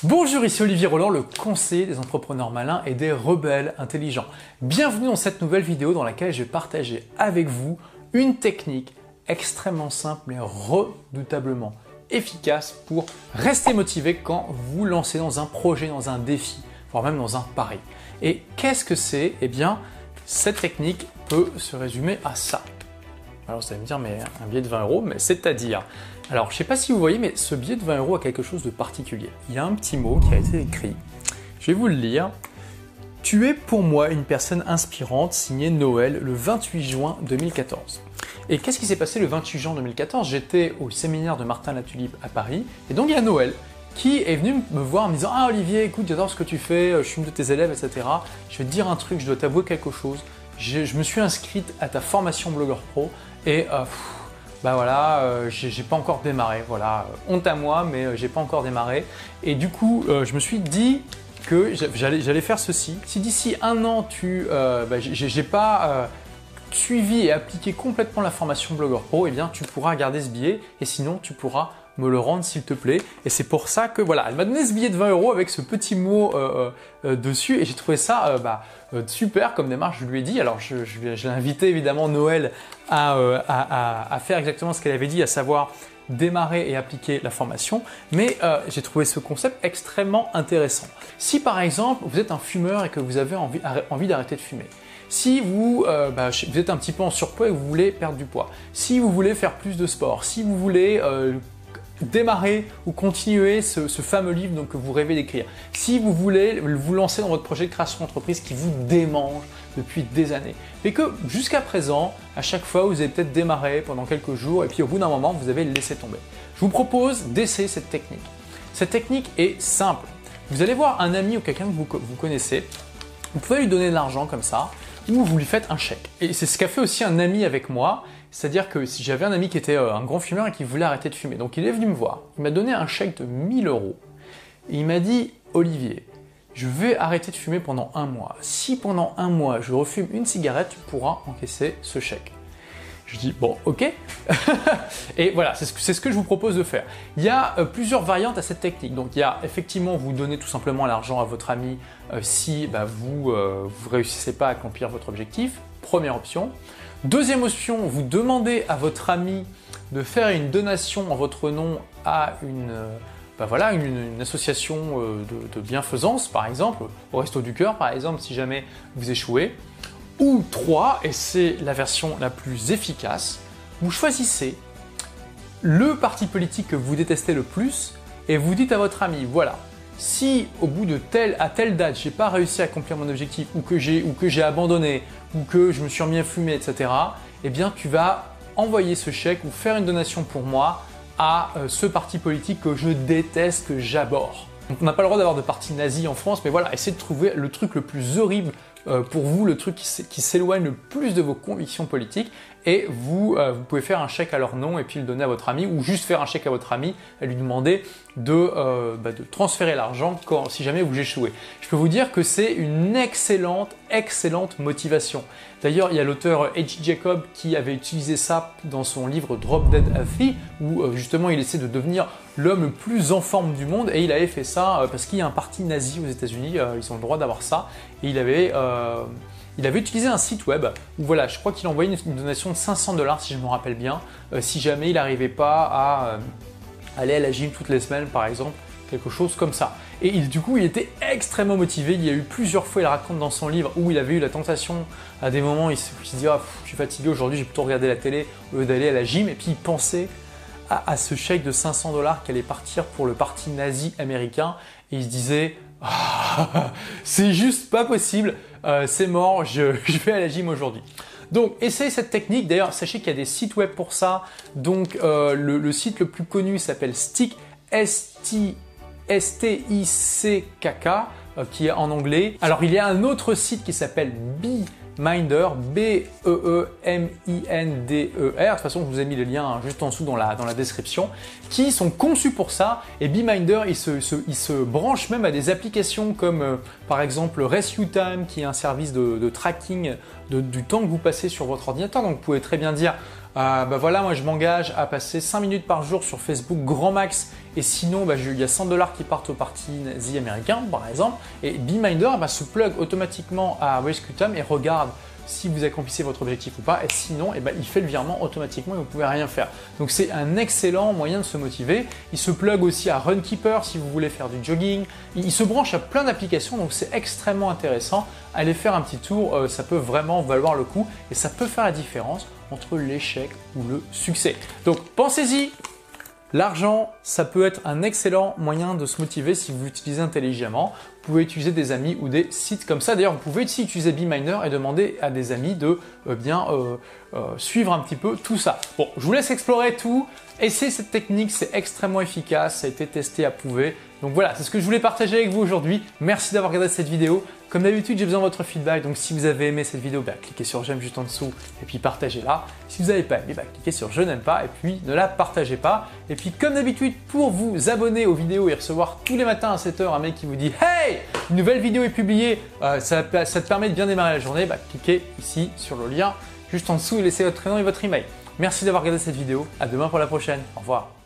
Bonjour, ici Olivier Roland, le conseiller des entrepreneurs malins et des rebelles intelligents. Bienvenue dans cette nouvelle vidéo dans laquelle je vais partager avec vous une technique extrêmement simple mais redoutablement efficace pour rester motivé quand vous lancez dans un projet, dans un défi, voire même dans un pari. Et qu'est-ce que c'est? Eh bien, cette technique peut se résumer à ça. Alors vous allez me dire, mais un billet de 20 €, mais c'est-à-dire... Alors je ne sais pas si vous voyez, mais ce billet de 20 € a quelque chose de particulier. Il y a un petit mot qui a été écrit. Je vais vous le lire. Tu es pour moi une personne inspirante, signé Noël, le 28 juin 2014. Et qu'est-ce qui s'est passé le 28 juin 2014? J'étais au séminaire de Martin Latulippe à Paris, et donc il y a Noël qui est venu me voir en me disant « Ah Olivier, écoute, j'adore ce que tu fais, je suis une de tes élèves, etc. Je vais te dire un truc, je dois t'avouer quelque chose. Je me suis inscrite à ta formation Blogueur Pro et bah voilà, j'ai pas encore démarré. Voilà, honte à moi, mais j'ai pas encore démarré. Et du coup, je me suis dit que j'allais faire ceci. Si d'ici un an, j'ai pas suivi et appliqué complètement la formation Blogueur Pro, eh bien tu pourras garder ce billet et sinon tu pourras me le rendre s'il te plaît. Et c'est pour ça que voilà, elle m'a donné ce billet de 20 € avec ce petit mot dessus et j'ai trouvé ça super comme démarche. Je lui ai dit, alors je l'ai invité évidemment Noël à faire exactement ce qu'elle avait dit, à savoir démarrer et appliquer la formation, mais j'ai trouvé ce concept extrêmement intéressant. Si par exemple vous êtes un fumeur et que vous avez envie d'arrêter de fumer, si vous êtes un petit peu en surpoids et que vous voulez perdre du poids, si vous voulez faire plus de sport, si vous voulez démarrer ou continuer ce fameux livre que vous rêvez d'écrire, si vous voulez vous lancer dans votre projet de création d'entreprise qui vous démange depuis des années, et que jusqu'à présent, à chaque fois, vous avez peut-être démarré pendant quelques jours et puis au bout d'un moment, vous avez laissé tomber. Je vous propose d'essayer cette technique. Cette technique est simple. Vous allez voir un ami ou quelqu'un que vous connaissez, vous pouvez lui donner de l'argent comme ça, ou vous lui faites un chèque. Et c'est ce qu'a fait aussi un ami avec moi. C'est-à-dire que si j'avais un ami qui était un grand fumeur et qui voulait arrêter de fumer, donc il est venu me voir, il m'a donné un chèque de 1 000 €. Et il m'a dit « Olivier, je vais arrêter de fumer pendant un mois. Si pendant un mois je refume une cigarette, tu pourras encaisser ce chèque. » Je dis « Bon, ok. » Et voilà, c'est ce que je vous propose de faire. Il y a plusieurs variantes à cette technique. Donc il y a effectivement, vous donnez tout simplement l'argent à votre ami si vous ne réussissez pas à accomplir votre objectif. Première option. Deuxième option, vous demandez à votre ami de faire une donation en votre nom à une association de bienfaisance, par exemple, au Resto du Cœur, par exemple, si jamais vous échouez. Ou 3, et c'est la version la plus efficace, vous choisissez le parti politique que vous détestez le plus et vous dites à votre ami, voilà, si au bout de telle date, j'ai pas réussi à accomplir mon objectif ou que j'ai abandonné ou que je me suis remis à fumer, etc., eh bien tu vas envoyer ce chèque ou faire une donation pour moi à ce parti politique que je déteste, que j'abhorre. Donc on n'a pas le droit d'avoir de parti nazi en France, mais voilà, essayez de trouver le truc le plus horrible pour vous, le truc qui s'éloigne le plus de vos convictions politiques, et vous pouvez faire un chèque à leur nom et puis le donner à votre ami, ou juste faire un chèque à votre ami et lui demander de transférer l'argent si jamais vous échouez. Je peux vous dire que c'est une excellente motivation. D'ailleurs, il y a l'auteur H.G. Jacob qui avait utilisé ça dans son livre Drop Dead Healthy, où justement il essaie de devenir l'homme le plus en forme du monde, et il avait fait ça parce qu'il y a un parti nazi aux États-Unis, ils ont le droit d'avoir ça, et il avait utilisé un site web où voilà, je crois qu'il envoyait une donation de 500 $ si je me rappelle bien, si jamais il n'arrivait pas à aller à la gym toutes les semaines par exemple, quelque chose comme ça. Et du coup, il était extrêmement motivé. Il y a eu plusieurs fois, il raconte dans son livre, où il avait eu la tentation à des moments, il se dit ah, je suis fatigué aujourd'hui, j'ai plutôt regardé la télé au lieu d'aller à la gym, et puis il pensait à ce chèque de 500 $ qui allait partir pour le parti nazi américain, et il se disait ah, c'est juste pas possible, c'est mort, je vais à la gym aujourd'hui. Donc essayez cette technique. D'ailleurs, sachez qu'il y a des sites web pour ça. Donc le site le plus connu s'appelle Stick, S-T-I-C-K-K, qui est en anglais. Alors il y a un autre site qui s'appelle Beeminder, B-E-E-M-I-N-D-E-R. De toute façon, je vous ai mis le lien juste en dessous dans la description, qui sont conçus pour ça. Et Beeminder, il se branche même à des applications comme par exemple Rescue Time, qui est un service de tracking du temps que vous passez sur votre ordinateur. Donc vous pouvez très bien dire Voilà, moi je m'engage à passer 5 minutes par jour sur Facebook grand max et sinon il y a 100 $ qui partent au parti nazi américain par exemple et BeMinder se plug automatiquement à Rescuetum et regarde si vous accomplissez votre objectif ou pas et sinon il fait le virement automatiquement et vous ne pouvez rien faire. Donc c'est un excellent moyen de se motiver. Il se plug aussi à Runkeeper si vous voulez faire du jogging. Il se branche à plein d'applications donc c'est extrêmement intéressant. Allez faire un petit tour, ça peut vraiment valoir le coup et ça peut faire la différence entre l'échec ou le succès. Donc pensez-y. L'argent, ça peut être un excellent moyen de se motiver si vous l'utilisez intelligemment. Vous pouvez utiliser des amis ou des sites comme ça. D'ailleurs, vous pouvez aussi utiliser BeMinder et demander à des amis de suivre un petit peu tout ça. Bon, je vous laisse explorer tout. Essayez cette technique, c'est extrêmement efficace. Ça a été testé, approuvé. Donc voilà, c'est ce que je voulais partager avec vous aujourd'hui. Merci d'avoir regardé cette vidéo. Comme d'habitude, j'ai besoin de votre feedback. Donc si vous avez aimé cette vidéo, cliquez sur j'aime juste en dessous et puis partagez-la. Si vous n'avez pas aimé, cliquez sur je n'aime pas et puis ne la partagez pas. Et puis comme d'habitude, pour vous abonner aux vidéos et recevoir tous les matins à 7 h un mec qui vous dit « Hey, une nouvelle vidéo est publiée, ça te permet de bien démarrer la journée », cliquez ici sur le lien juste en dessous et laissez votre prénom et votre email. Merci d'avoir regardé cette vidéo. À demain pour la prochaine. Au revoir.